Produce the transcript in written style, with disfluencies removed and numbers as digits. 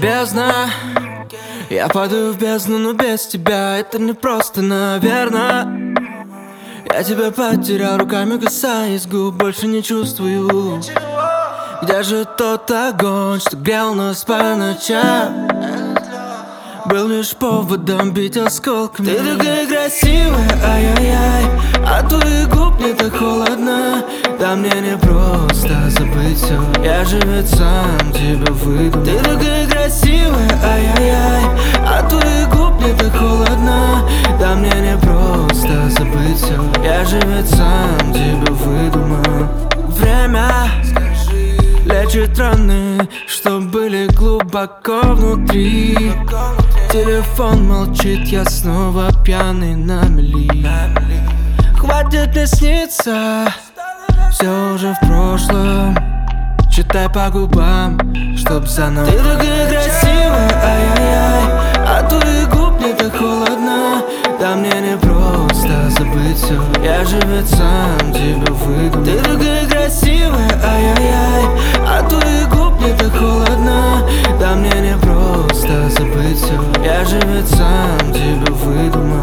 Бездна, я падаю в бездну, но без тебя это не просто, наверно. Я тебя потерял, руками касаясь губ, больше не чувствую. Где же тот огонь, что грел нас по ночам? Был лишь поводом бить осколками. Ты такая красивая, ай-яй-яй, от твоих губ мне так холодно. Да мне не просто забыть все, я же ведь сам тебя выдумал. Ты такая красивая, ай-яй-яй, от твоих губ мне так холодно. Да мне не просто забыть все, я же ведь сам тебя выдумал. Время лечит раны, что были глубоко внутри. Телефон молчит, я снова пьяный на мели. Хватит мне сниться, все уже в прошлом. Читай по губам, чтоб заново. Ты такая красивая, ай-яй-яй, от твоих губ мне так холодно. Да мне не просто забыть все, я же ведь сам тебя выдумал. Ты такая красивая, ай-яй-яй, от твоих губ мне так холодно. Да мне не просто забыть все, я же ведь сам тебя выдумал.